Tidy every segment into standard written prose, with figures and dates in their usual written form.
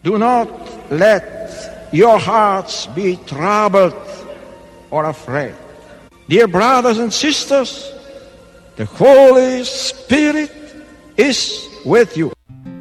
Do not let your hearts be troubled or afraid. Dear brothers and sisters, the Holy Spirit is with you.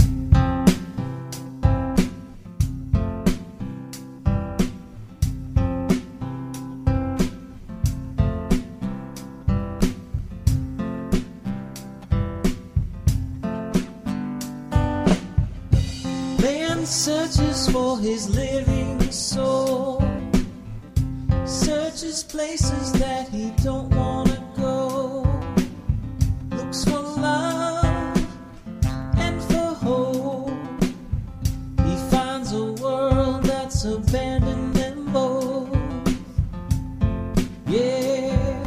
Man searches for his living soul, searches places that he don't want to go, looks for love and for hope. He finds a world that's abandoned them both. Yeah,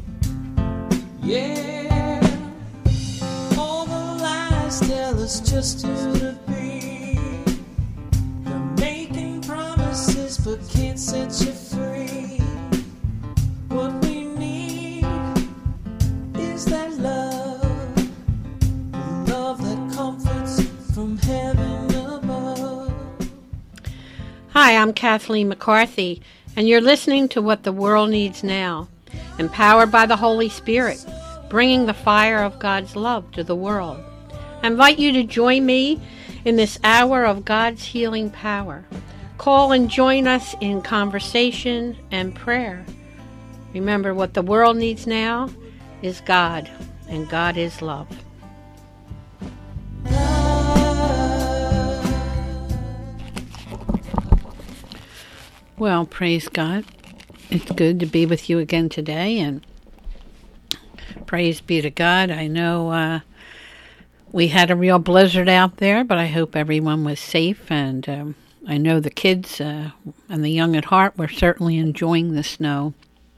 yeah. All the lies tell us just who to be. They're making promises but can't set you free. What we need is that love, the love that comforts from heaven above. Hi, I'm Kathleen McCarthy, and you're listening to What the World Needs Now, empowered by the Holy Spirit, bringing the fire of God's love to the world. I invite you to join me in this hour of God's healing power. Call and join us in conversation and prayer. Remember, what the world needs now is God, and God is love. Well, praise God. It's good to be with you again today, and praise be to God. I know we had a real blizzard out there, but I hope everyone was safe, and I know the kids and the young at heart were certainly enjoying the snow.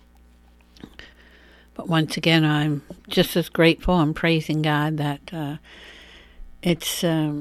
But once again, I'm just as grateful and praising God that it's,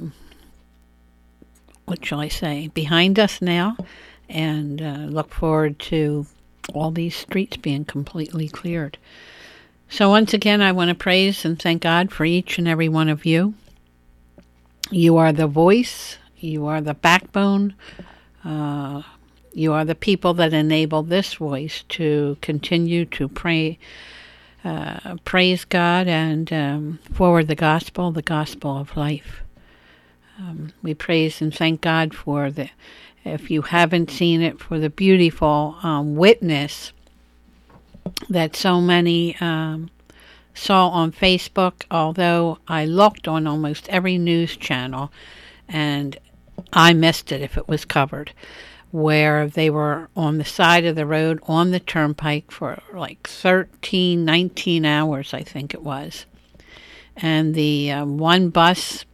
what shall I say, behind us now, and look forward to all these streets being completely cleared. So once again, I want to praise and thank God for each and every one of you. You are the voice, you are the backbone, you are the people that enable this voice to continue to pray, praise God, and forward the gospel of life. We praise and thank God for the, if you haven't seen it, for the beautiful witness that so many saw on Facebook, although I looked on almost every news channel and I missed it if it was covered, where they were on the side of the road on the turnpike for like 19 hours, I think it was. And the one bus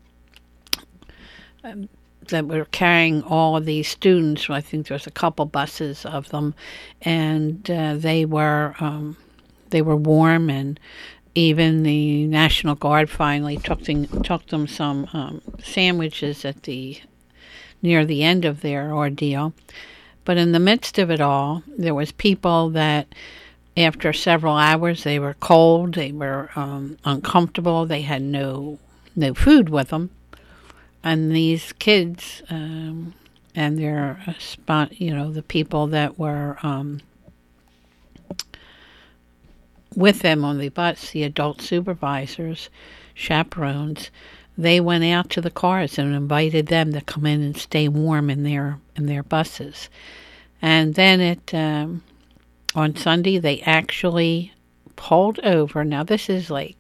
that were carrying all of these students, I think there was a couple buses of them, and they were warm, and even the National Guard finally took them some sandwiches at near the end of their ordeal. But in the midst of it all, there was people that after several hours, they were cold, they were uncomfortable, they had no food with them. And these kids and their the people that were with them on the bus, the adult supervisors, chaperones, they went out to the cars and invited them to come in and stay warm in their buses. And then on Sunday, they actually pulled over. Now, this is like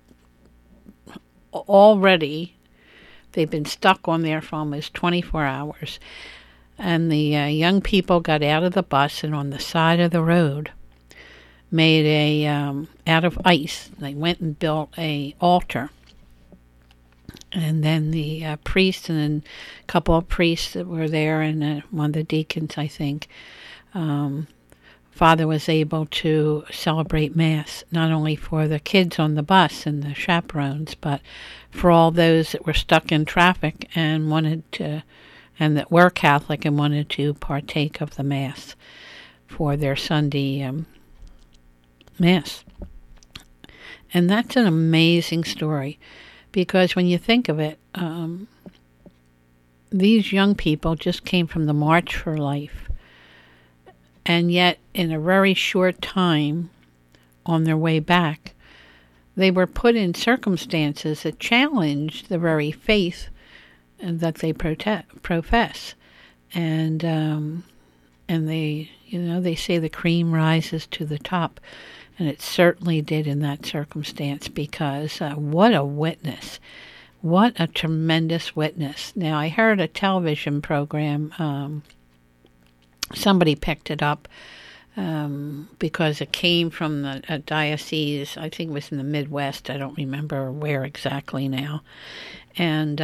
already, they've been stuck on there for almost 24 hours. And the young people got out of the bus and on the side of the road made out of ice. They went and built a altar. And then the priest and then a couple of priests that were there and one of the deacons, I think, Father was able to celebrate Mass, not only for the kids on the bus and the chaperones, but for all those that were stuck in traffic and and that were Catholic and wanted to partake of the Mass for their Sunday Mass. And that's an amazing story, because when you think of it, these young people just came from the March for Life. And yet, in a very short time, on their way back, they were put in circumstances that challenged the very faith that they profess. And they, they say the cream rises to the top. And it certainly did in that circumstance, because what a witness. What a tremendous witness. Now, I heard a television program, somebody picked it up because it came from a diocese, I think it was in the Midwest, I don't remember where exactly now. And,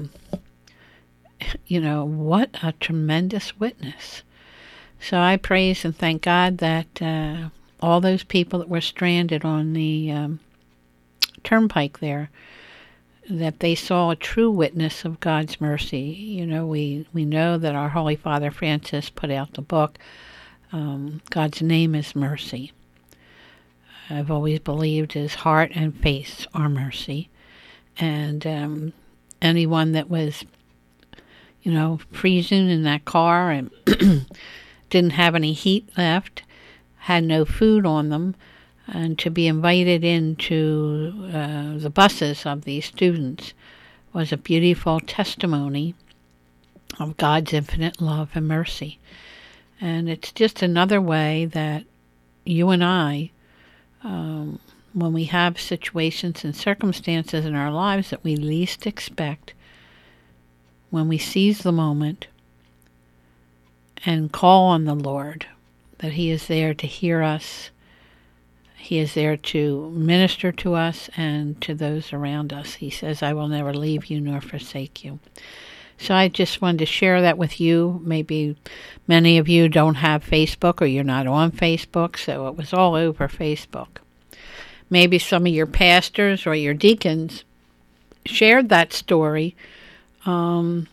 what a tremendous witness. So I praise and thank God that all those people that were stranded on the turnpike there, that they saw a true witness of God's mercy. We know that our Holy Father Francis put out the book, God's Name is Mercy. I've always believed His heart and face are mercy. And anyone that was, freezing in that car and didn't have any heat left, had no food on them, and to be invited into the buses of these students was a beautiful testimony of God's infinite love and mercy. And it's just another way that you and I, when we have situations and circumstances in our lives that we least expect, when we seize the moment and call on the Lord, that He is there to hear us, He is there to minister to us and to those around us. He says, I will never leave you nor forsake you. So I just wanted to share that with you. Maybe many of you don't have Facebook, or you're not on Facebook, so it was all over Facebook. Maybe some of your pastors or your deacons shared that story on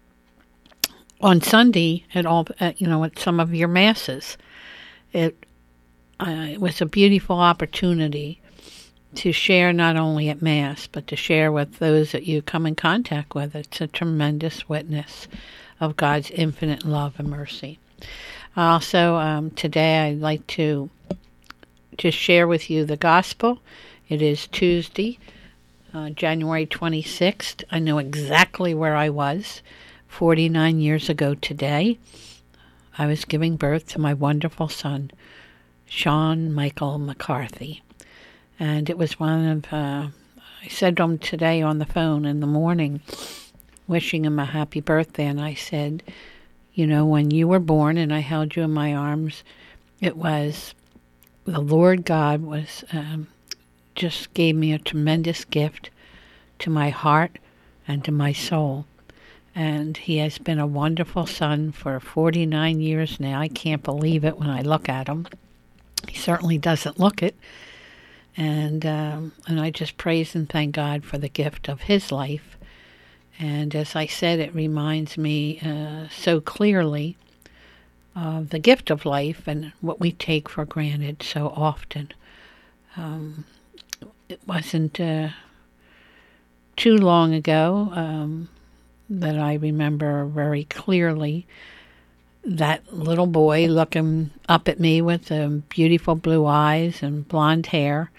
Sunday at some of your masses. It was a beautiful opportunity to share not only at Mass, but to share with those that you come in contact with. It's a tremendous witness of God's infinite love and mercy. Also, today I'd like to just share with you the Gospel. It is Tuesday, January 26th. I know exactly where I was 49 years ago today. I was giving birth to my wonderful son, Sean Michael McCarthy. And it was one of, I said to him today on the phone in the morning, wishing him a happy birthday, and I said, when you were born and I held you in my arms, it was, the Lord God was, just gave me a tremendous gift to my heart and to my soul. And he has been a wonderful son for 49 years now. I can't believe it when I look at him. He certainly doesn't look it. And I just praise and thank God for the gift of his life. And as I said, it reminds me so clearly of the gift of life and what we take for granted so often. It wasn't too long ago that I remember very clearly that little boy looking up at me with beautiful blue eyes and blonde hair,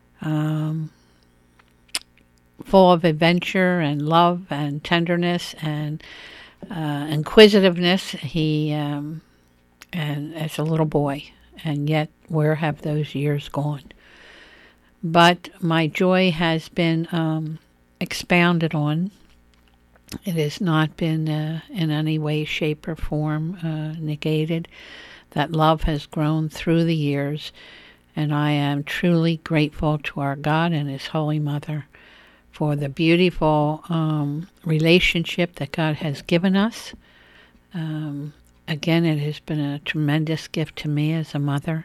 full of adventure and love and tenderness and inquisitiveness. He and as a little boy, and yet where have those years gone? But my joy has been expounded on. It has not been in any way, shape, or form negated. That love has grown through the years, and I am truly grateful to our God and His Holy Mother for the beautiful relationship that God has given us. Again, it has been a tremendous gift to me as a mother.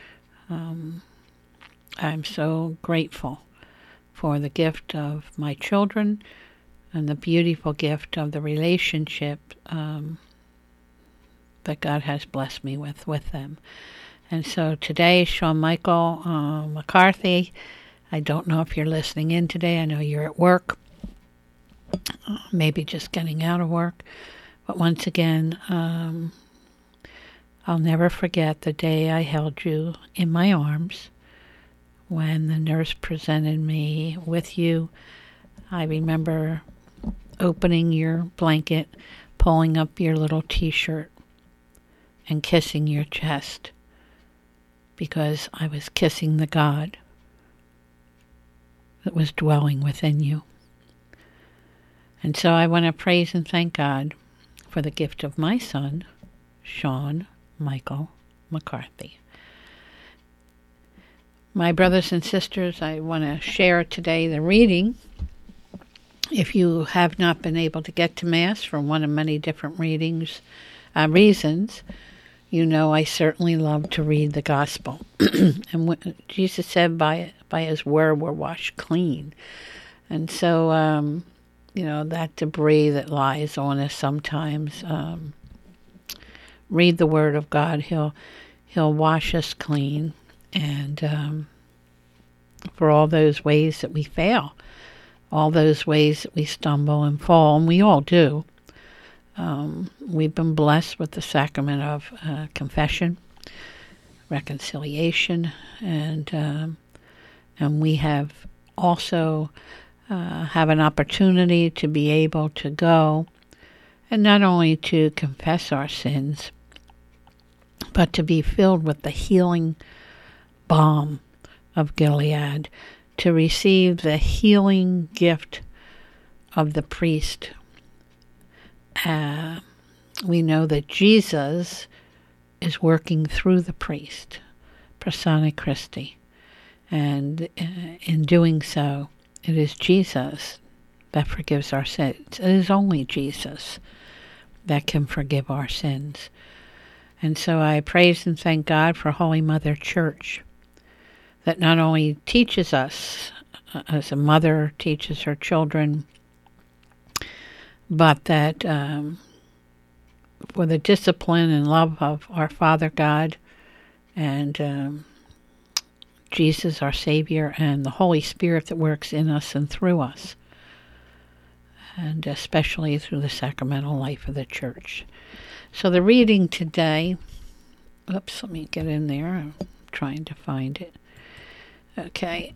I'm so grateful for the gift of my children and the beautiful gift of the relationship that God has blessed me with them. And so today, Sean Michael McCarthy, I don't know if you're listening in today. I know you're at work. maybe just getting out of work. But once again, I'll never forget the day I held you in my arms when the nurse presented me with you. I remember opening your blanket, pulling up your little t-shirt, and kissing your chest, because I was kissing the God that was dwelling within you. And so I want to praise and thank God for the gift of my son, Sean Michael McCarthy. My brothers and sisters, I want to share today the reading. If you have not been able to get to Mass for one of many different reasons, you know I certainly love to read the Gospel. And Jesus said by His word we're washed clean. And so, that debris that lies on us sometimes, read the Word of God. He'll wash us clean. And for all those ways that we fail, all those ways that we stumble and fall, and we all do, we've been blessed with the sacrament of confession, reconciliation, and we have also have an opportunity to be able to go and not only to confess our sins, but to be filled with the healing balm of Gilead, to receive the healing gift of the priest. We know that Jesus is working through the priest, persona Christi, and in doing so, it is Jesus that forgives our sins. It is only Jesus that can forgive our sins. And so I praise and thank God for Holy Mother Church, that not only teaches us, as a mother teaches her children, but that for the discipline and love of our Father God and Jesus, our Savior, and the Holy Spirit that works in us and through us, and especially through the sacramental life of the Church. So the reading today, let me get in there. I'm trying to find it. Okay.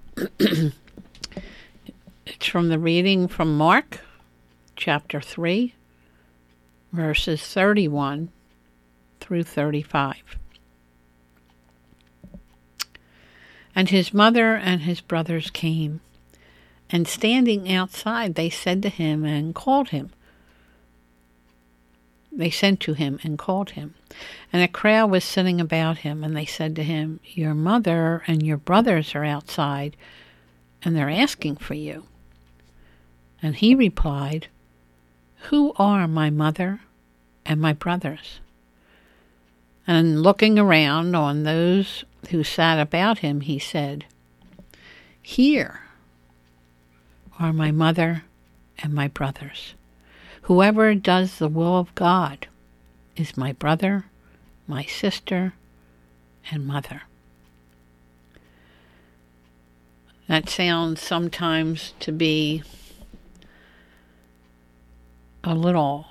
It's from the reading from Mark, chapter 3, verses 31 through 35. And his mother and his brothers came, and standing outside they said to him and called him. They sent to him and called him. And a crowd was sitting about him, and they said to him, Your mother and your brothers are outside, and they're asking for you. And he replied, Who are my mother and my brothers? And looking around on those who sat about him, he said, Here are my mother and my brothers. Whoever does the will of God is my brother, my sister, and mother. That sounds sometimes to be a little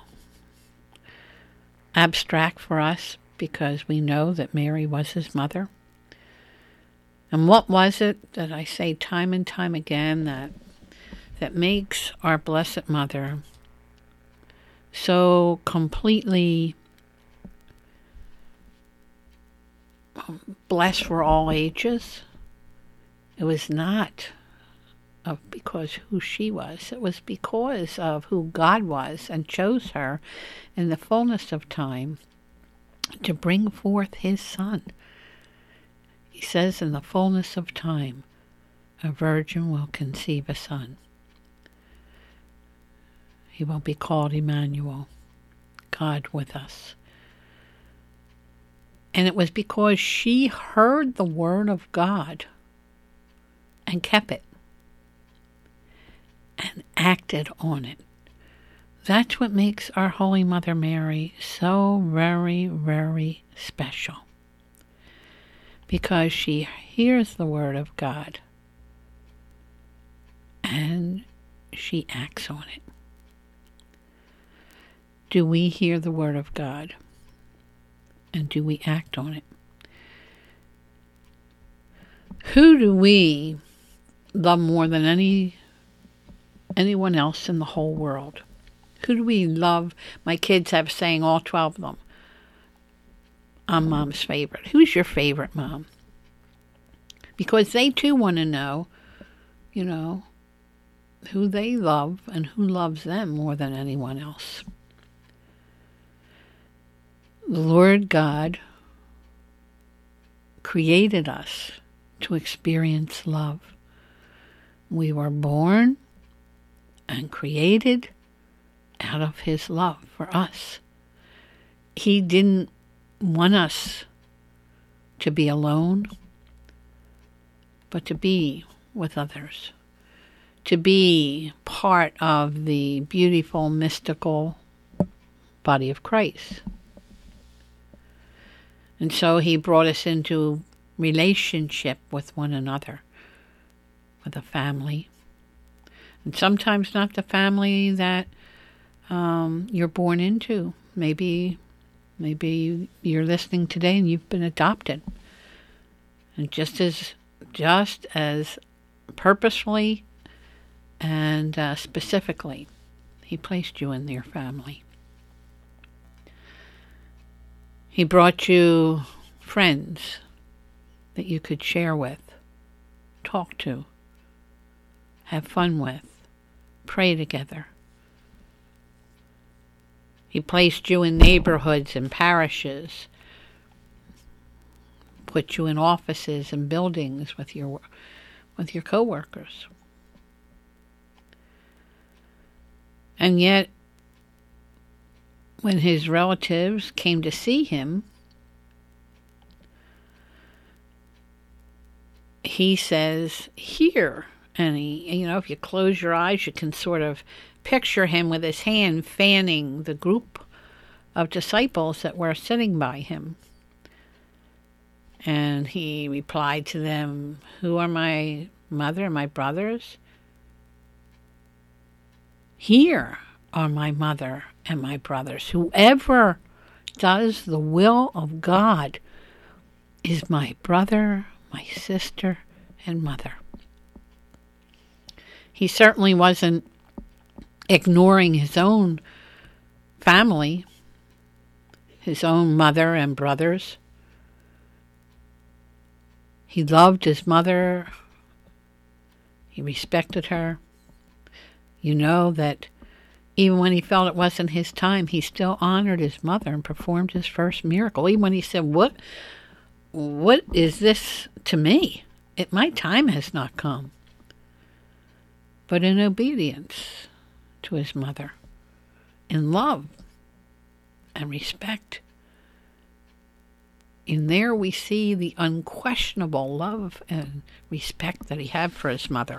abstract for us, because we know that Mary was his mother. And what was it that I say time and time again that makes our Blessed Mother so completely blessed for all ages? It was not because who she was. It was because of who God was and chose her in the fullness of time to bring forth his Son. He says, in the fullness of time, a virgin will conceive a son. He will be called Emmanuel, God with us. And it was because she heard the word of God and kept it and acted on it. That's what makes our Holy Mother Mary so very, very special. Because she hears the word of God and she acts on it. do we hear the Word of God? And do we act on it? Who do we love more than anyone else in the whole world? Who do we love? My kids have saying, all 12 of them, I'm Mom's favorite. Who's your favorite mom? Because they too want to know, who they love and who loves them more than anyone else. The Lord God created us to experience love. We were born and created out of His love for us. He didn't want us to be alone, but to be with others, to be part of the beautiful, mystical body of Christ. And so He brought us into relationship with one another, with a family. And sometimes not the family that you're born into. Maybe you're listening today and you've been adopted. And just as purposefully and specifically, He placed you in your family. He brought you friends that you could share with, talk to, have fun with, pray together. He placed you in neighborhoods and parishes, put you in offices and buildings with your co-workers. And yet, when His relatives came to see Him, He says, here. And He, if you close your eyes, you can sort of picture Him with His hand fanning the group of disciples that were sitting by Him. And He replied to them, who are my mother and my brothers? Here are my mother and my brothers. Whoever does the will of God is my brother, my sister, and mother. He certainly wasn't ignoring His own family, His own mother and brothers. He loved His mother. He respected her. You know that even when He felt it wasn't His time, He still honored His mother and performed His first miracle. Even when He said, what is this to me? My time has not come. But in obedience to His mother, in love and respect. In there we see the unquestionable love and respect that He had for His mother.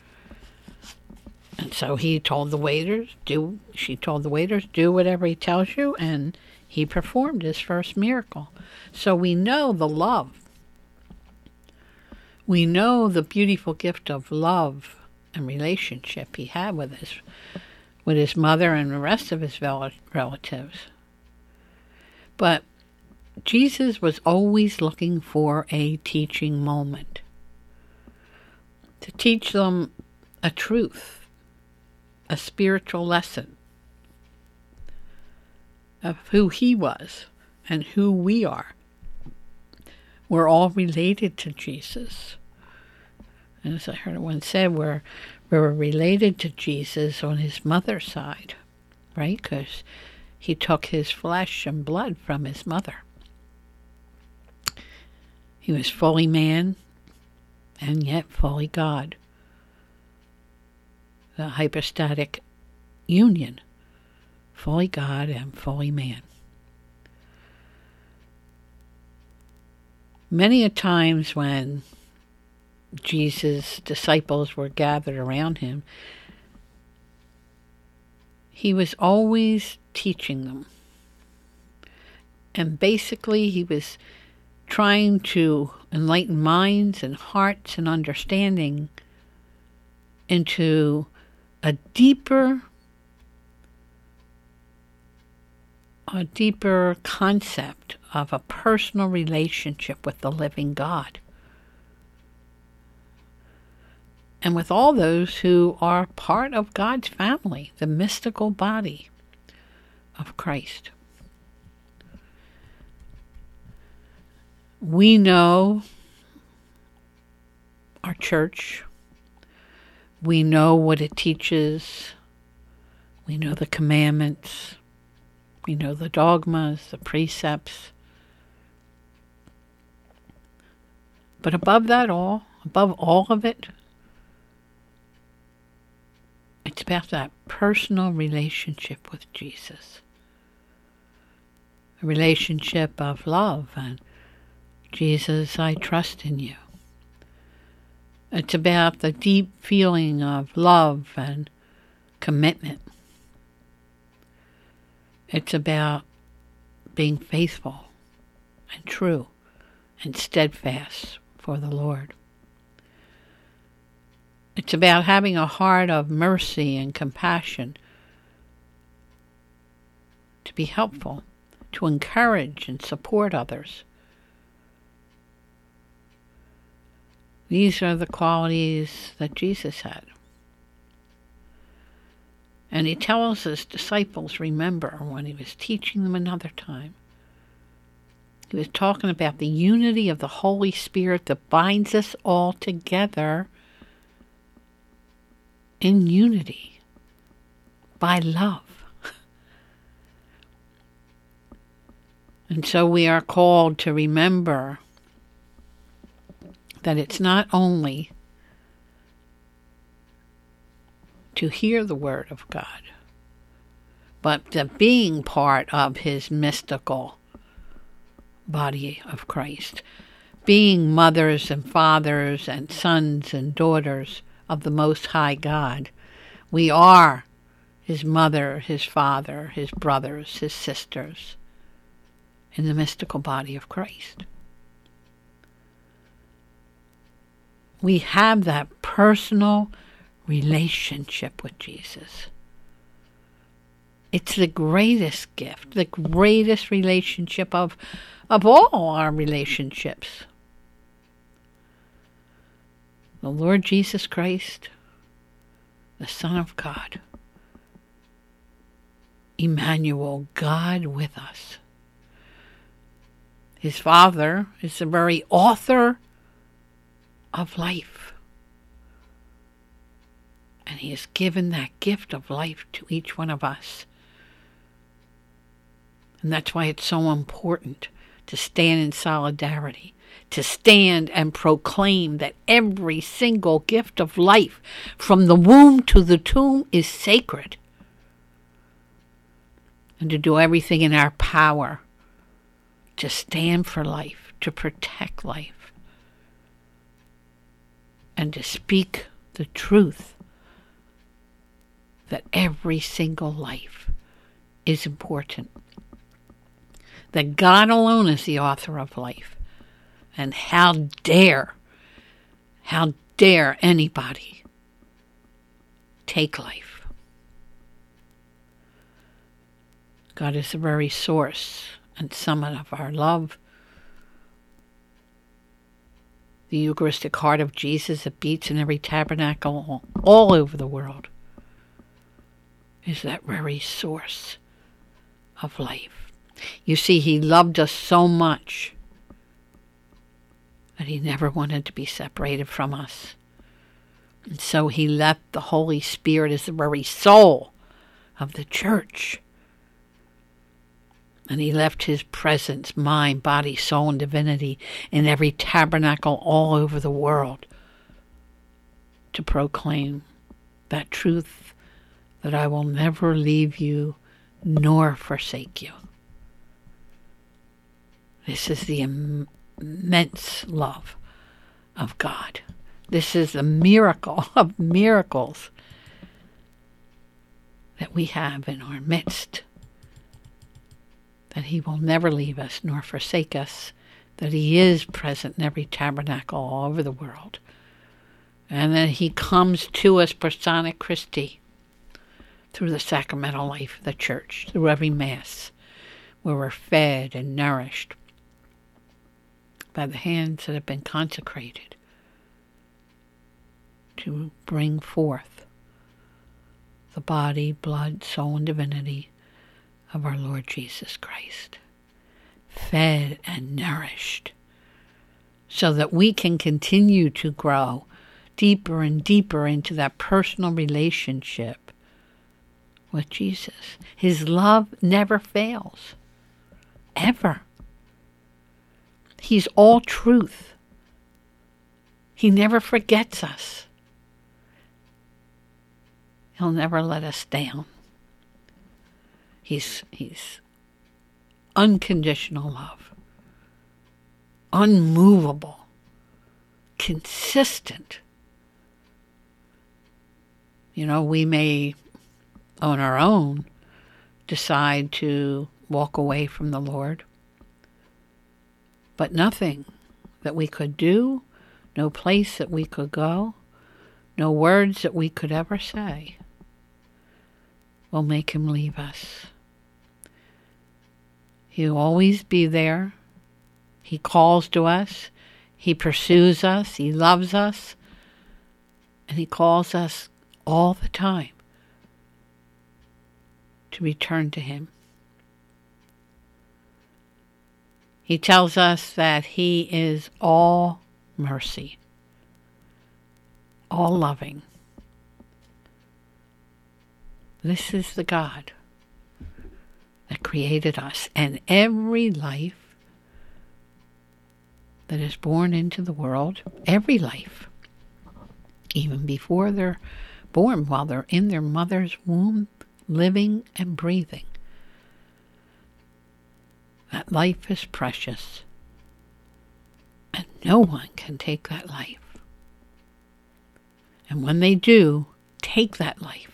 And so He told the waiters, she told the waiters, do whatever He tells you, and He performed His first miracle. So we know the love. We know the beautiful gift of love and relationship He had with His mother and the rest of His relatives. But Jesus was always looking for a teaching moment, to teach them a truth, a spiritual lesson of who He was and who we are. We're all related to Jesus. And as I heard it once said, we're related to Jesus on His mother's side, right? Because He took His flesh and blood from His mother. He was fully man and yet fully God. The hypostatic union, fully God and fully man. Many a times when Jesus' disciples were gathered around Him, He was always teaching them. And basically He was trying to enlighten minds and hearts and understanding into a deeper a deeper concept of a personal relationship with the living God, and with all those who are part of God's family, the mystical body of Christ. We know our church. We know what it teaches. We know the commandments. We know the dogmas, the precepts. But above all of it, it's about that personal relationship with Jesus. A relationship of love and Jesus, I trust in you. It's about the deep feeling of love and commitment. It's about being faithful and true and steadfast for the Lord. It's about having a heart of mercy and compassion, to be helpful, to encourage and support others. These are the qualities that Jesus had. And he tells his disciples, remember, when he was teaching them another time, he was talking about the unity of the Holy Spirit that binds us all together in unity by love. And so we are called to remember that it's not only to hear the Word of God, but the being part of his mystical body of Christ, being mothers and fathers and sons and daughters of the Most High God. We are his mother, his father, his brothers, his sisters in the mystical body of Christ. We have that personal relationship with Jesus. It's the greatest gift, the greatest relationship of all our relationships. The Lord Jesus Christ, the Son of God, Emmanuel, God with us. His Father is the very author of life. And he has given that gift of life to each one of us. And that's why it's so important to stand in solidarity, to stand and proclaim that every single gift of life, from the womb to the tomb, is sacred. And to do everything in our power to stand for life, to protect life, and to speak the truth that every single life is important. That God alone is the author of life. And how dare anybody take life? God is the very source and summit of our love. The Eucharistic heart of Jesus that beats in every tabernacle all over the world is that very source of life. You see, he loved us so much that he never wanted to be separated from us. And so he left the Holy Spirit as the very soul of the church. And he left his presence, mind, body, soul, and divinity in every tabernacle all over the world to proclaim that truth, that I will never leave you nor forsake you. This is the immense love of God. This is the miracle of miracles that we have in our midst. That he will never leave us nor forsake us, that he is present in every tabernacle all over the world, and that he comes to us persona Christi through the sacramental life of the church, through every Mass, where we're fed and nourished by the hands that have been consecrated to bring forth the body, blood, soul, and divinity of our Lord Jesus Christ. Fed and nourished so that we can continue to grow deeper and deeper into that personal relationship with Jesus. His love never fails, ever. He's all truth. He never forgets us. He'll never let us down. He's unconditional love, unmovable, consistent. You know, we may, on our own, decide to walk away from the Lord, but nothing that we could do, no place that we could go, no words that we could ever say will make him leave us. He'll always be there. He calls to us. He pursues us. He loves us. And he calls us all the time to return to him. He tells us that he is all mercy, all loving. This is the God that created us, and every life that is born into the world, every life, even before they're born, while they're in their mother's womb, living and breathing, that life is precious, and no one can take that life. And when they do take that life,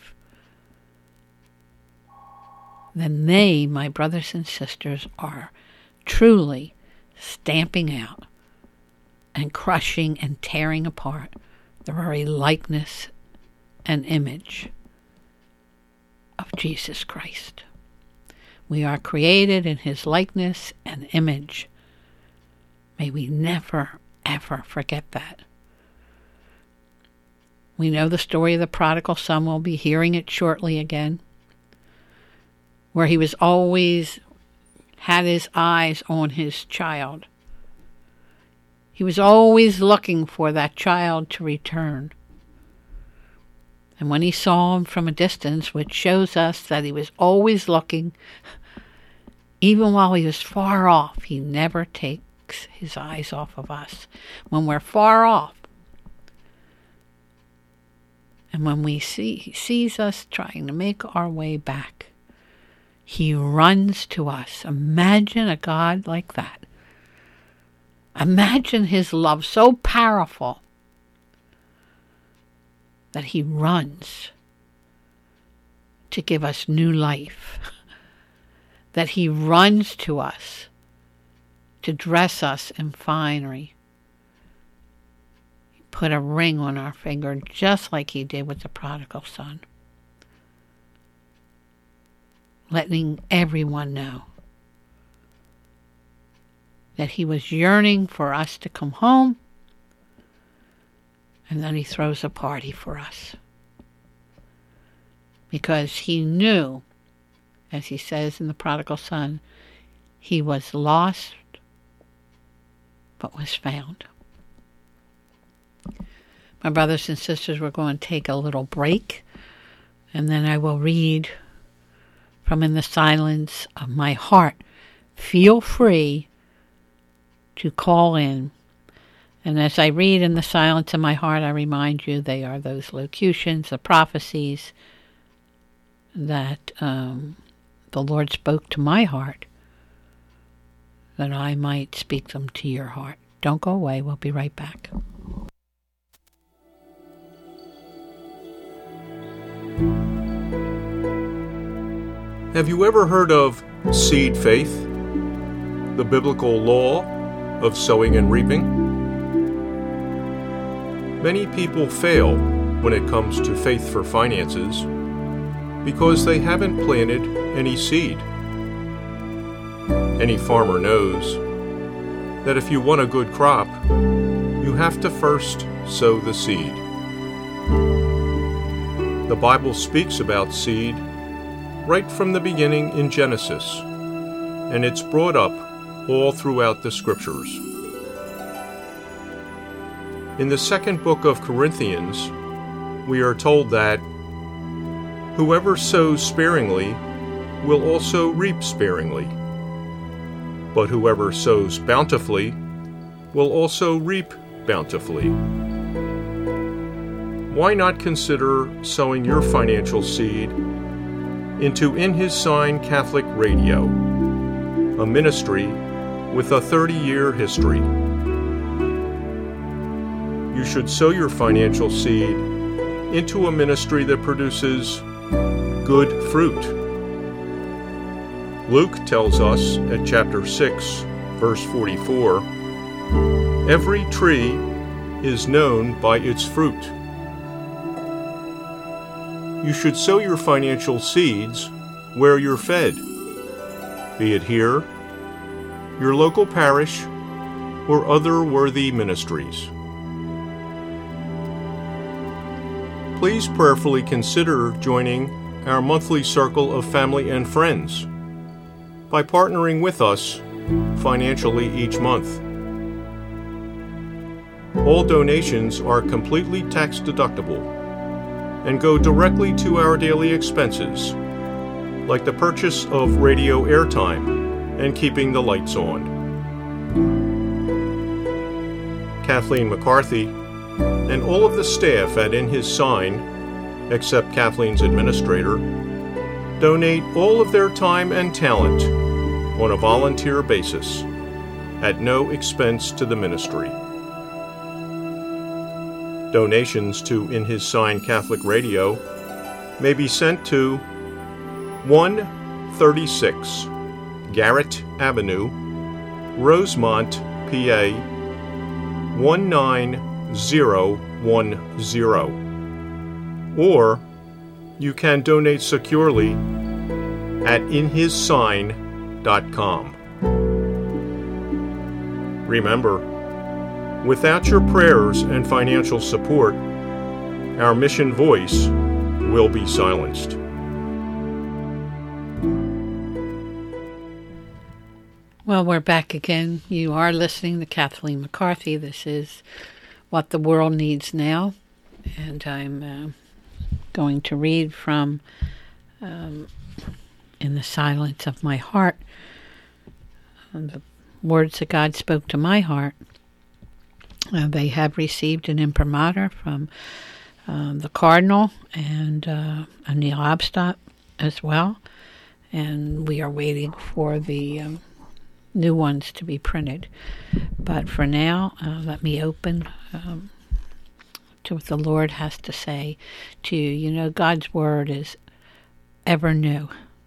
then they, my brothers and sisters, are truly stamping out and crushing and tearing apart the very likeness and image of Jesus Christ. We are created in his likeness and image. May we never, ever forget that. We know the story of the prodigal son. We'll be hearing it shortly again, where he was always had his eyes on his child. He was always looking for that child to return. And when he saw him from a distance, which shows us that he was always looking, even while he was far off, he never takes his eyes off of us. When we're far off, and when he sees us trying to make our way back, he runs to us. Imagine a God like that. Imagine his love so powerful that he runs to give us new life. That he runs to us to dress us in finery. He put a ring on our finger just like he did with the prodigal son, letting everyone know that he was yearning for us to come home, and then he throws a party for us. Because he knew, as he says in the prodigal son, he was lost but was found. My brothers and sisters, we're going to take a little break, and then I will read from In the Silence of My Heart. Feel free to call in. And as I read In the Silence of My Heart, I remind you they are those locutions, the prophecies that the Lord spoke to my heart, that I might speak them to your heart. Don't go away. We'll be right back. Have you ever heard of seed faith, the biblical law of sowing and reaping? Many people fail when it comes to faith for finances because they haven't planted any seed. Any farmer knows that if you want a good crop, you have to first sow the seed. The Bible speaks about seed right from the beginning in Genesis, and it's brought up all throughout the Scriptures. In the second book of Corinthians, we are told that whoever sows sparingly will also reap sparingly, but whoever sows bountifully will also reap bountifully. Why not consider sowing your financial seed into In His Sign Catholic Radio, a ministry with a 30-year history? You should sow your financial seed into a ministry that produces good fruit. Luke tells us at chapter 6, verse 44, every tree is known by its fruit. You should sow your financial seeds where you're fed, be it here, your local parish, or other worthy ministries. Please prayerfully consider joining our monthly circle of family and friends by partnering with us financially each month. All donations are completely tax deductible and go directly to our daily expenses, like the purchase of radio airtime and keeping the lights on. Kathleen McCarthy and all of the staff at In His Sign, except Kathleen's administrator, donate all of their time and talent on a volunteer basis at no expense to the ministry. Donations to In His Sign Catholic Radio may be sent to 136 Garrett Avenue, Rosemont, PA 19010, or you can donate securely at inhissign.com. Remember, without your prayers and financial support, our mission voice will be silenced. Well, we're back again. You are listening to Kathleen McCarthy. This is What the World Needs Now. And I'm going to read from In the Silence of My Heart, the words that God spoke to my heart. They have received an imprimatur from the Cardinal and Neil Obstott as well. And we are waiting for the new ones to be printed. But for now, let me open to what the Lord has to say to you. You know, God's word is ever new.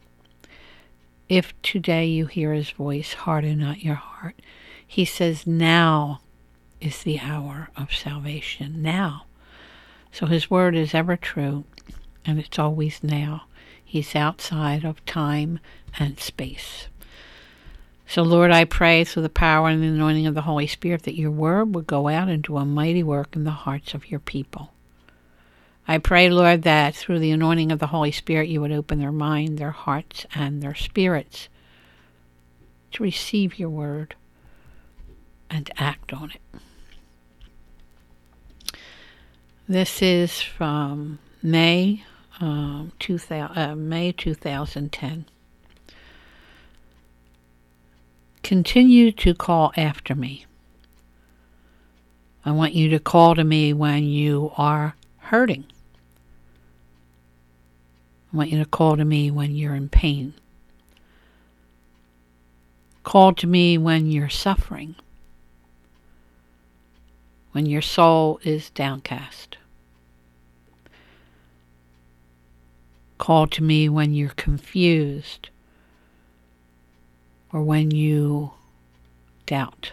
If today you hear His voice, harden not your heart. He says now is the hour of salvation. Now. So His word is ever true, and it's always now. He's outside of time and space. So, Lord, I pray through the power and the anointing of the Holy Spirit that your word would go out and do a mighty work in the hearts of your people. I pray, Lord, that through the anointing of the Holy Spirit you would open their mind, their hearts, and their spirits to receive your word and act on it. This is from May 2010. Continue to call after me. I want you to call to me when you are hurting. I want you to call to me when you're in pain. Call to me when you're suffering, when your soul is downcast. Call to me when you're confused or when you doubt.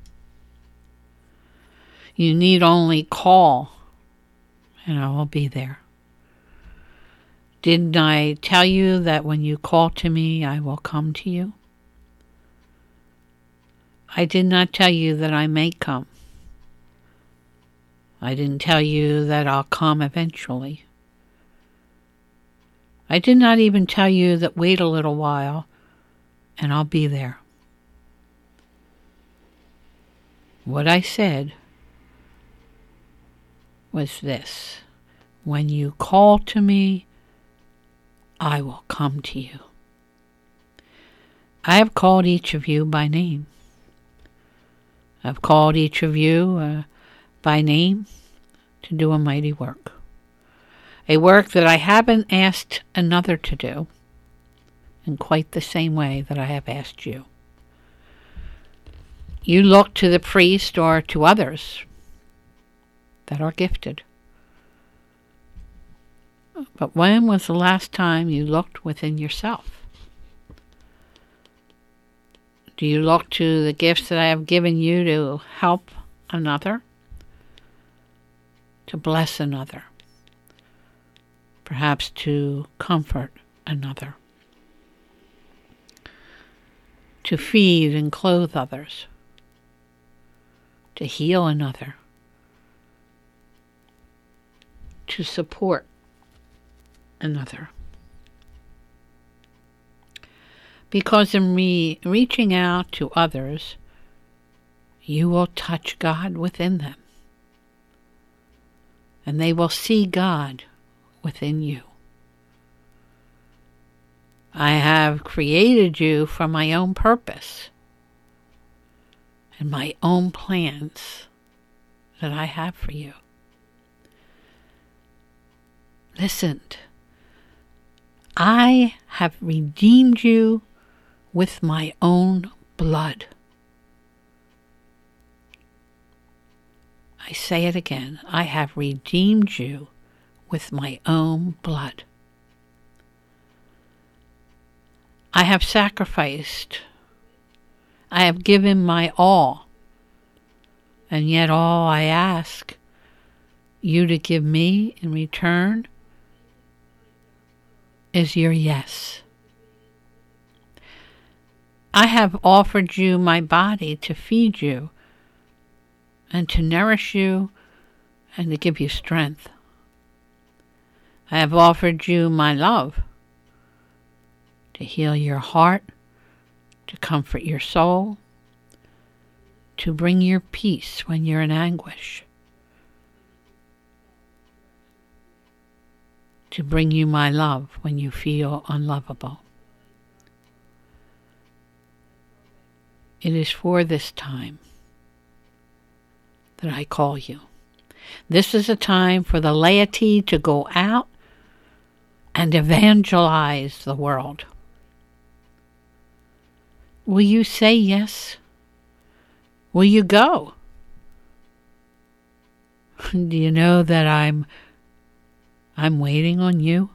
You need only call, and I will be there. Didn't I tell you that when you call to me, I will come to you? I did not tell you that I may come. I didn't tell you that I'll come eventually. I did not even tell you that wait a little while and I'll be there. What I said was this: when you call to me, I will come to you. I have called each of you by name. I've called each of you by name to do a mighty work. A work that I haven't asked another to do in quite the same way that I have asked you. You look to the priest or to others that are gifted. But when was the last time you looked within yourself? Do you look to the gifts that I have given you to help another? To bless another? Perhaps to comfort another? To feed and clothe others? To heal another? To support another? Because in reaching out to others, you will touch God within them. And they will see God within you. I have created you for my own purpose and my own plans that I have for you. Listen, I have redeemed you with my own blood. I say it again. I have redeemed you with my own blood. I have sacrificed. I have given my all. And yet all I ask you to give me in return is your yes. I have offered you my body to feed you and to nourish you and to give you strength. I have offered you my love to heal your heart, to comfort your soul, to bring your peace when you're in anguish, to bring you my love when you feel unlovable. It is for this time that I call you. This is a time for the laity to go out and evangelize the world. Will you say yes? Will you go? Do you know that I'm waiting on you?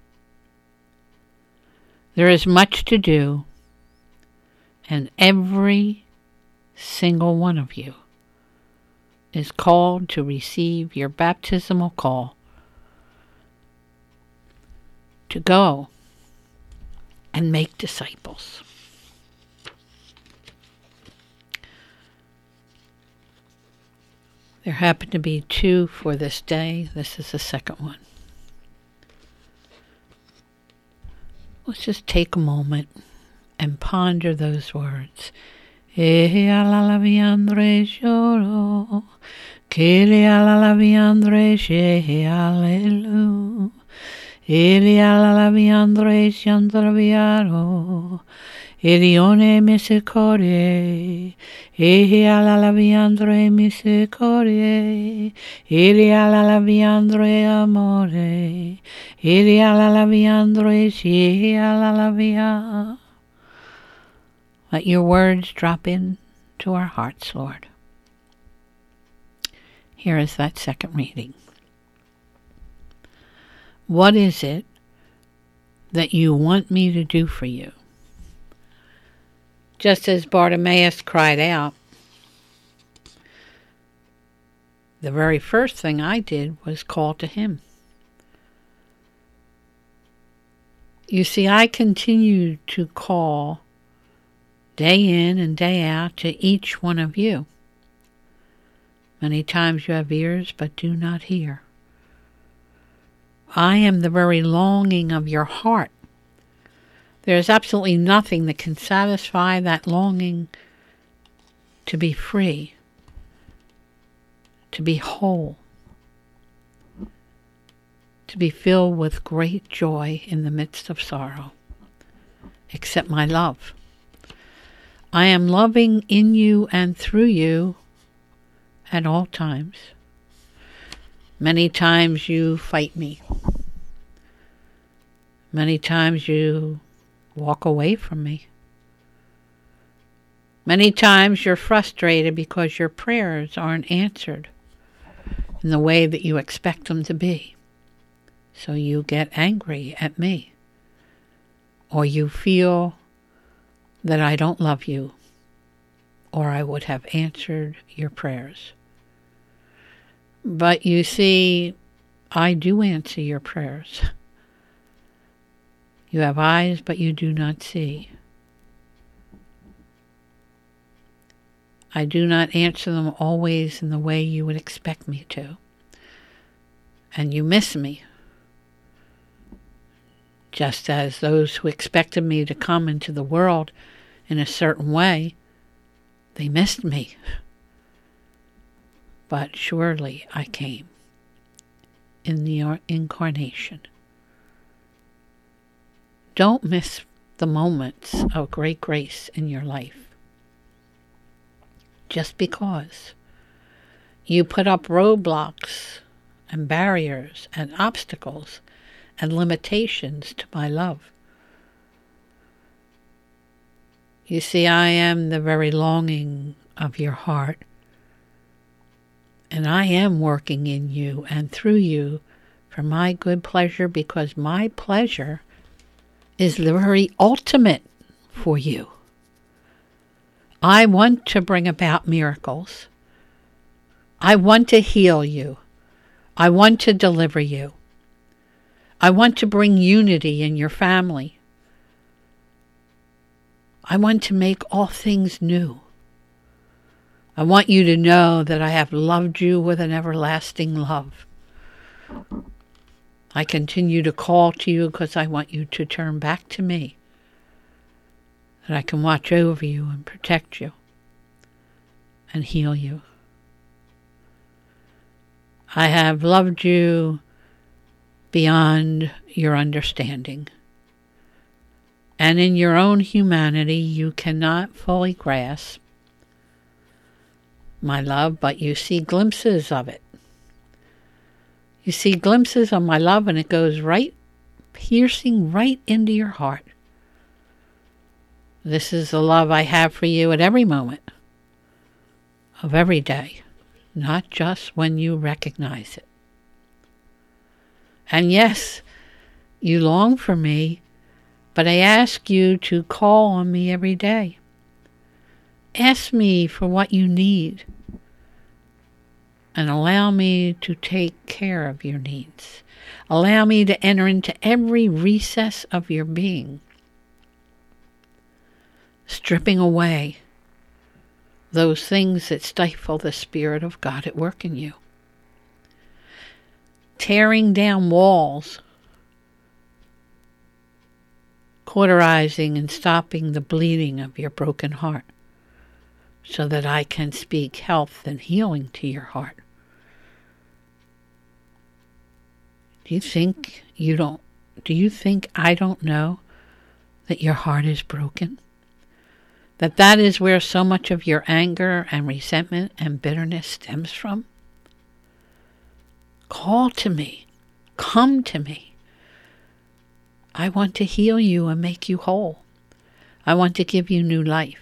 There is much to do, and every single one of you is called to receive your baptismal call to go and make disciples. There happen to be 2 for this day. This is the second one. Let's just take a moment and ponder those words. Ehe ala viandre shoro, kele ala viandre shehe alelu, ele ala viandre shandraviaro, elione misericordiae, ehe ala viandre misericordiae, ele ala viandre amore, ele ala viandre shehe ala via. Let your words drop in to our hearts, Lord. Here is that second reading. What is it that you want me to do for you? Just as Bartimaeus cried out, the very first thing I did was call to him. You see, I continued to call day in and day out to each one of you. Many times you have ears but do not hear. I am the very longing of your heart. There is absolutely nothing that can satisfy that longing to be free, to be whole, to be filled with great joy in the midst of sorrow, except my love. I am loving in you and through you at all times. Many times you fight me. Many times you walk away from me. Many times you're frustrated because your prayers aren't answered in the way that you expect them to be. So you get angry at me. Or you feel that I don't love you, or I would have answered your prayers. But you see, I do answer your prayers. You have eyes, but you do not see. I do not answer them always in the way you would expect me to. And you miss me. Just as those who expected me to come into the world in a certain way, they missed me. But surely I came in the incarnation. Don't miss the moments of great grace in your life. Just because you put up roadblocks and barriers and obstacles and limitations to my love. You see, I am the very longing of your heart, and I am working in you and through you for my good pleasure, because my pleasure is the very ultimate for you. I want to bring about miracles. I want to heal you. I want to deliver you. I want to bring unity in your family. I want to make all things new. I want you to know that I have loved you with an everlasting love. I continue to call to you because I want you to turn back to me, that I can watch over you and protect you and heal you. I have loved you beyond your understanding. And in your own humanity, you cannot fully grasp my love, but you see glimpses of it. You see glimpses of my love, and it goes right, piercing right into your heart. This is the love I have for you at every moment of every day, not just when you recognize it. And yes, you long for me, but I ask you to call on me every day. Ask me for what you need, and allow me to take care of your needs. Allow me to enter into every recess of your being, stripping away those things that stifle the Spirit of God at work in you. Tearing down walls, cauterizing and stopping the bleeding of your broken heart, so that I can speak health and healing to your heart. Do you think I don't know that your heart is broken? That is where so much of your anger and resentment and bitterness stems from? Call to me. Come to me. I want to heal you and make you whole. I want to give you new life.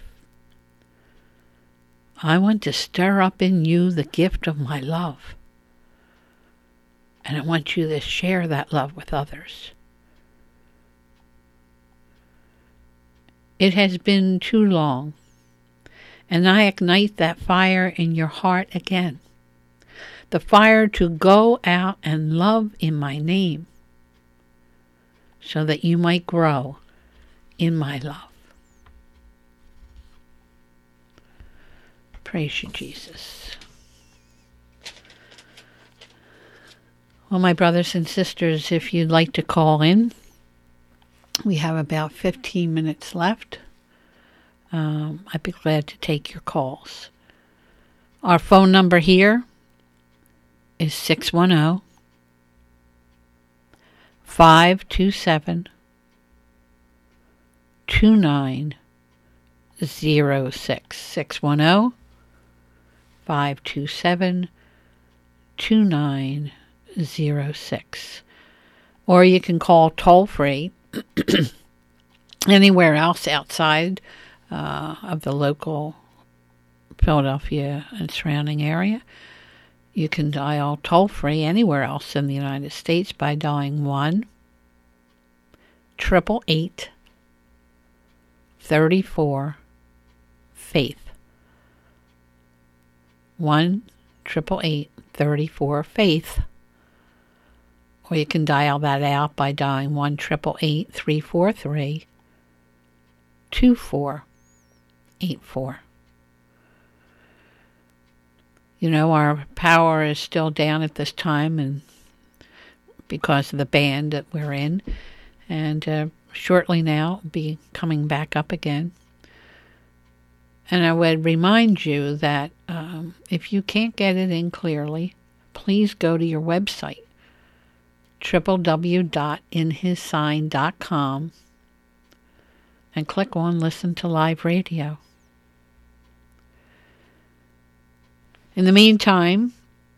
I want to stir up in you the gift of my love. And I want you to share that love with others. It has been too long, and I ignite that fire in your heart again. The fire to go out and love in my name, so that you might grow in my love. Praise you, Jesus. Well, my brothers and sisters, if you'd like to call in, we have about 15 minutes left. I'd be glad to take your calls. Our phone number here is 610-527-2906. 610-527-2906. Or you can call toll free anywhere else outside of the local Philadelphia and surrounding area. You can dial toll free anywhere else in the United States by dialing 1-888-34-FAITH. 1-888-34-FAITH. Or you can dial that out by dialing 1-888-343-2484. You know, our power is still down at this time, and because of the band that we're in, and shortly now be coming back up again. And I would remind you that if you can't get it in clearly, please go to your website, www.inhissign.com, and click on Listen to Live Radio. In the meantime,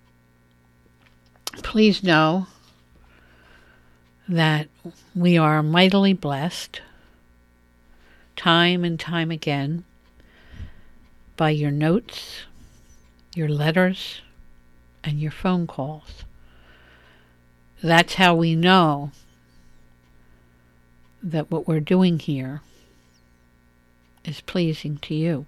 please know that we are mightily blessed, time and time again, by your notes, your letters, and your phone calls. That's how we know that what we're doing here is pleasing to you.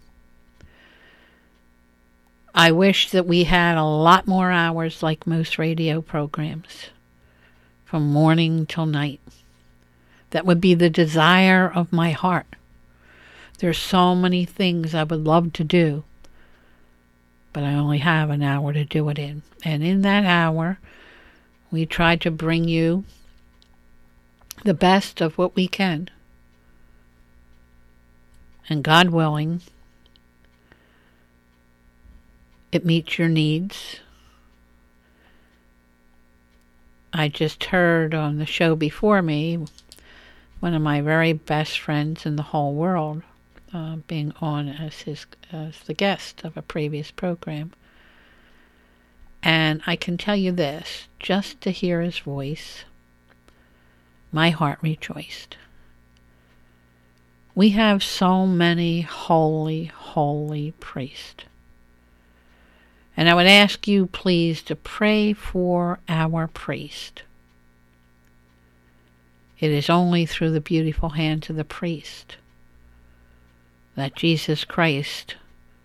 I wish that we had a lot more hours like most radio programs, from morning till night. That would be the desire of my heart. There's so many things I would love to do, but I only have an hour to do it in. And in that hour, we try to bring you the best of what we can. And God willing, it meets your needs. I just heard on the show before me, one of my very best friends in the whole world being on as the guest of a previous program. And I can tell you this, just to hear his voice, my heart rejoiced. We have so many holy, holy priests. And I would ask you, please, to pray for our priest. It is only through the beautiful hands of the priest that Jesus Christ,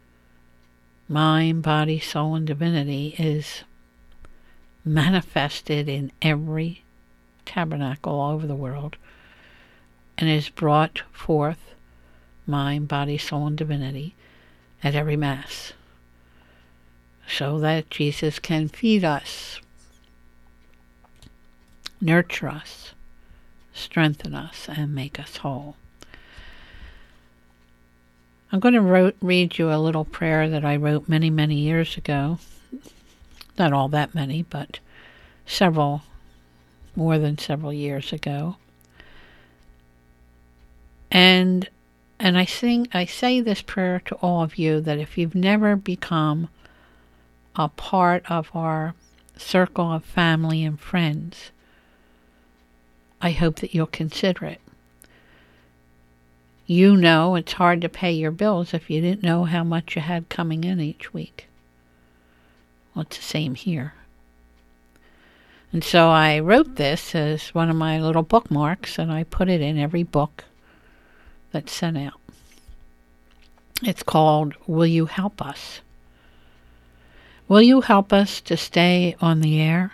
mind, body, soul, and divinity, is manifested in every tabernacle all over the world and is brought forth, mind, body, soul, and divinity, at every Mass, so that Jesus can feed us, nurture us, strengthen us, and make us whole. I'm going to read you a little prayer that I wrote many, many years ago. Not all that many, but more than several years ago. And I say this prayer to all of you, that if you've never become a part of our circle of family and friends, I hope that you'll consider it. You know it's hard to pay your bills if you didn't know how much you had coming in each week. Well, it's the same here. And so I wrote this as one of my little bookmarks, and I put it in every book that's sent out. It's called, Will You Help Us? Will you help us to stay on the air?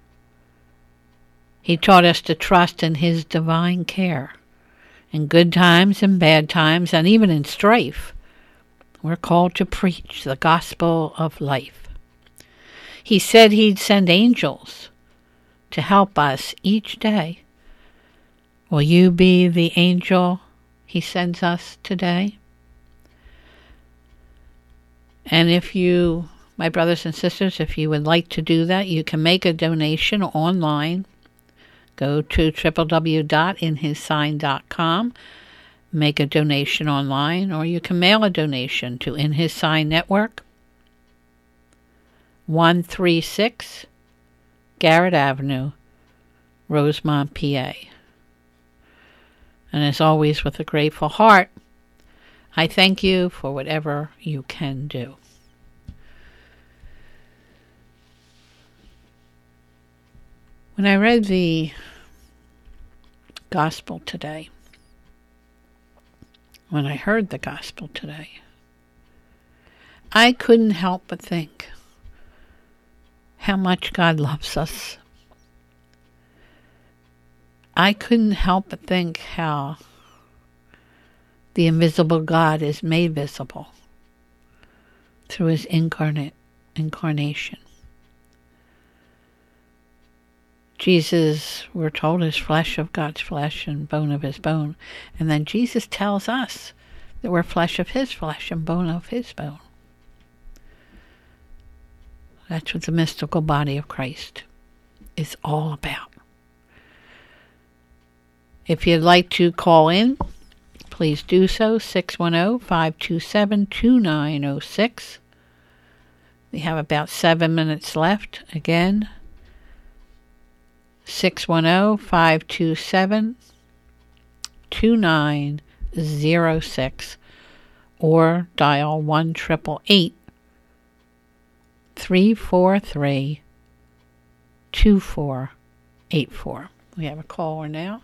He taught us to trust in His divine care. In good times and bad times, and even in strife, We're called to preach the gospel of life. He said he'd send angels to help us each day. Will you be the angel he sends us today? And if you, my brothers and sisters, if you would like to do that, you can make a donation online. Go to www.inhissign.com, make a donation online, or you can mail a donation to In His Sign Network, 136 Garrett Avenue, Rosemont, PA. And as always, with a grateful heart, I thank you for whatever you can do. When I read the gospel today, when I heard the gospel today, I couldn't help but think how much God loves us. I couldn't help but think how the invisible God is made visible through his incarnation. Jesus, we're told, is flesh of God's flesh and bone of his bone. And then Jesus tells us that we're flesh of his flesh and bone of his bone. That's what the mystical body of Christ is all about. If you'd like to call in, please do so, 610-527-2906. We have about 7 minutes left. Again, 610-527-2906, or dial 1-888-343-2484. We have a caller now.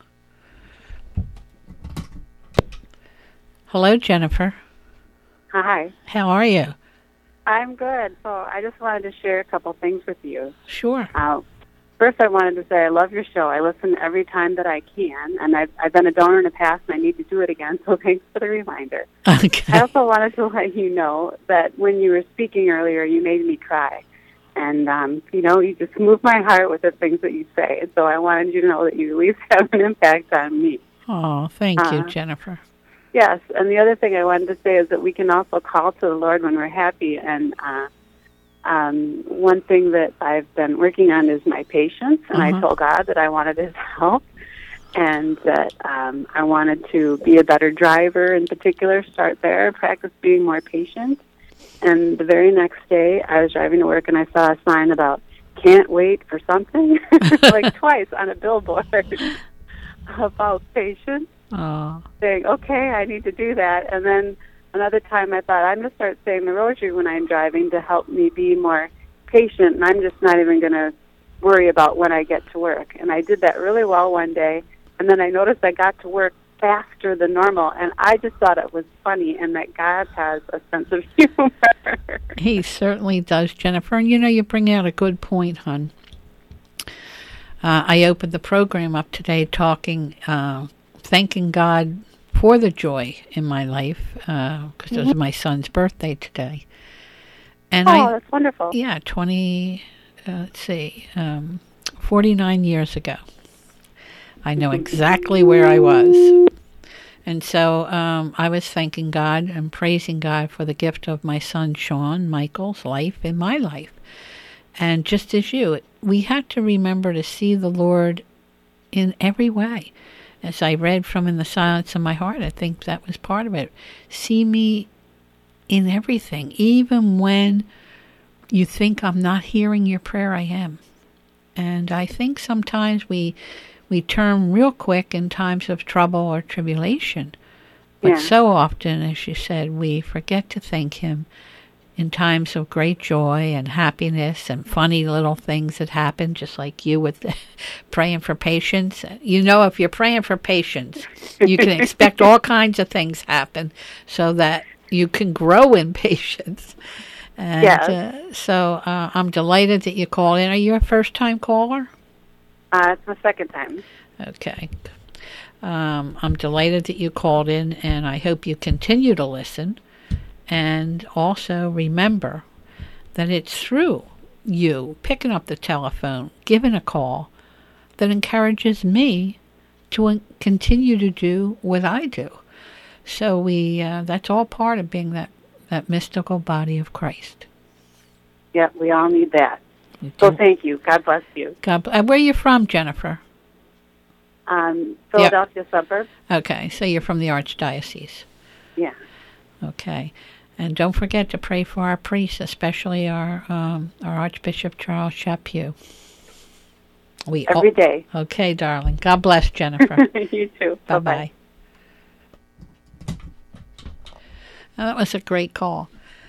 Hello, Jennifer. Hi. How are you? I'm good. So I just wanted to share a couple things with you. Sure. First, I wanted to say I love your show. I listen every time that I can, and I've been a donor in the past, and I need to do it again, so thanks for the reminder. Okay. I also wanted to let you know that when you were speaking earlier, you made me cry. And, you just moved my heart with the things that you say. So I wanted you to know that you at least have an impact on me. Oh, thank you, Jennifer. Yes, and the other thing I wanted to say is that we can also call to the Lord when we're happy. And one thing that I've been working on is my patience, and I told God that I wanted his help, and that I wanted to be a better driver in particular, start there, practice being more patient. And the very next day, I was driving to work, and I saw a sign about can't wait for something, like twice on a billboard about patience. Saying, okay, I need to do that. And then another time I thought, I'm going to start saying the rosary when I'm driving to help me be more patient, and I'm just not even going to worry about when I get to work. And I did that really well one day, and then I noticed I got to work faster than normal, and I just thought it was funny, and that God has a sense of humor. He certainly does, Jennifer. And you bring out a good point, hon. I opened the program up today thanking God for the joy in my life, because it was my son's birthday today. And that's wonderful. Yeah, 49 years ago. I know exactly where I was. And so I was thanking God and praising God for the gift of my son Sean Michael's life in my life. And just as you, we had to remember to see the Lord in every way. As I read from In the Silence of My Heart, I think that was part of it. See me in everything. Even when you think I'm not hearing your prayer, I am. And I think sometimes we turn real quick in times of trouble or tribulation. But so often, as you said, we forget to thank him in times of great joy and happiness and funny little things that happen, just like you with praying for patience. If you're praying for patience, you can expect all kinds of things happen so that you can grow in patience. And so I'm delighted that you called in. Are you a first-time caller? It's my second time. Okay. I'm delighted that you called in, and I hope you continue to listen. And also remember that it's through you picking up the telephone, giving a call, that encourages me to continue to do what I do. So that's all part of being that mystical body of Christ. Yeah, we all need that. So thank you. God bless you. Where are you from, Jennifer? Philadelphia suburb. Okay, so you're from the Archdiocese. Yeah. Okay. And don't forget to pray for our priests, especially our Archbishop Charles Chaput. Every day. Okay, darling. God bless, Jennifer. You too. Bye-bye. That was a great call.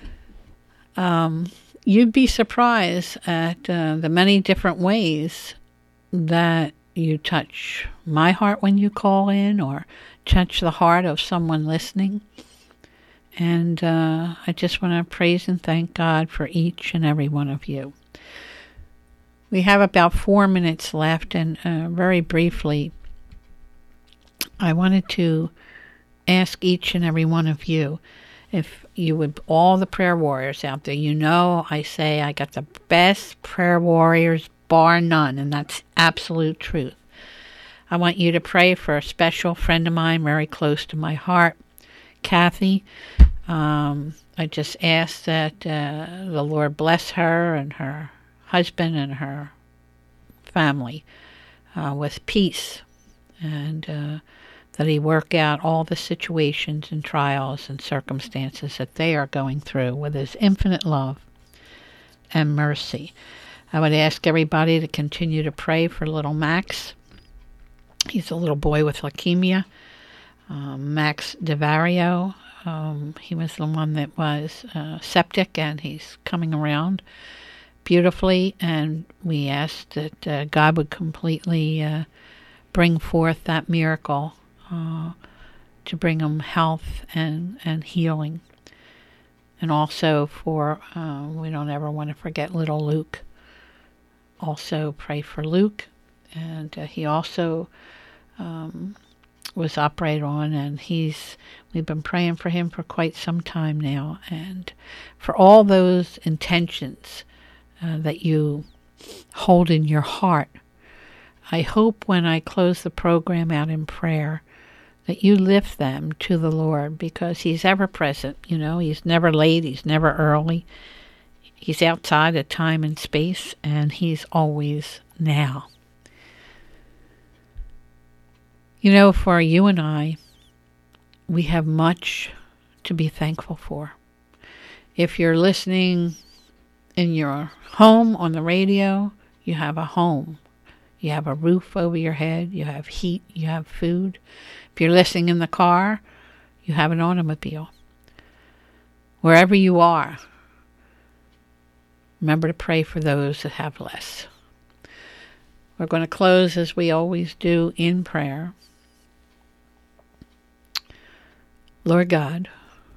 You'd be surprised at the many different ways that you touch my heart when you call in, or touch the heart of someone listening. And I just want to praise and thank God for each and every one of you. We have about 4 minutes left, and very briefly, I wanted to ask each and every one of you, if you would, all the prayer warriors out there, I say I got the best prayer warriors, bar none, and that's absolute truth. I want you to pray for a special friend of mine, very close to my heart, Kathy. I just ask that the Lord bless her and her husband and her family with peace, and that He work out all the situations and trials and circumstances that they are going through with His infinite love and mercy. I would ask everybody to continue to pray for little Max. He's a little boy with leukemia. Max DeVario. He was the one that was septic, and he's coming around beautifully. And we ask that God would completely bring forth that miracle to bring him health and healing. And also for, we don't ever want to forget little Luke. Also pray for Luke. And he also was operated on, and we've been praying for him for quite some time now. And for all those intentions that you hold in your heart, I hope when I close the program out in prayer that you lift them to the Lord, because He's ever present. He's never late, He's never early. He's outside of time and space, and He's always now. For you and I, we have much to be thankful for. If you're listening in your home on the radio, you have a home. You have a roof over your head. You have heat. You have food. If you're listening in the car, you have an automobile. Wherever you are, remember to pray for those that have less. We're going to close, as we always do, in prayer. Lord God,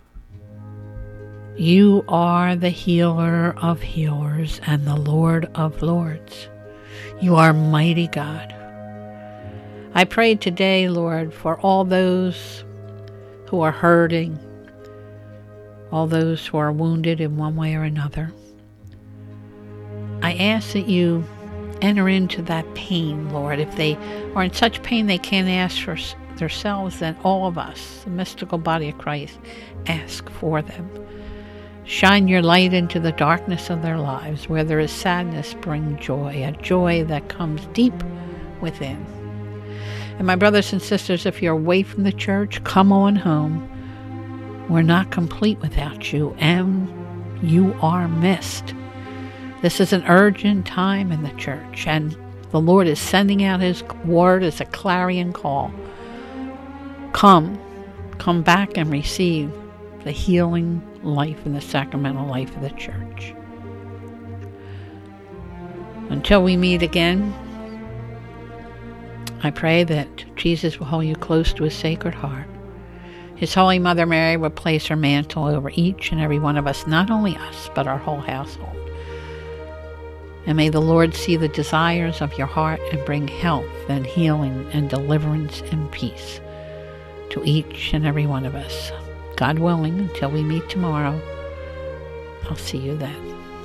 You are the healer of healers and the Lord of lords. You are mighty God. I pray today, Lord, for all those who are hurting, all those who are wounded in one way or another. I ask that You enter into that pain, Lord. If they are in such pain they can't ask for themselves, then all of us, the mystical body of Christ, ask for them. Shine Your light into the darkness of their lives. Where there is sadness, bring joy, a joy that comes deep within. And my brothers and sisters, if you're away from the church, come on home. We're not complete without You, and you are missed. This is an urgent time in the church, and the Lord is sending out His word as a clarion call. Come back and receive the healing life and the sacramental life of the church. Until we meet again, I pray that Jesus will hold you close to His sacred heart. His Holy Mother Mary will place her mantle over each and every one of us, not only us, but our whole household. And may the Lord see the desires of your heart and bring health and healing and deliverance and peace to each and every one of us. God willing, until we meet tomorrow, I'll see you then.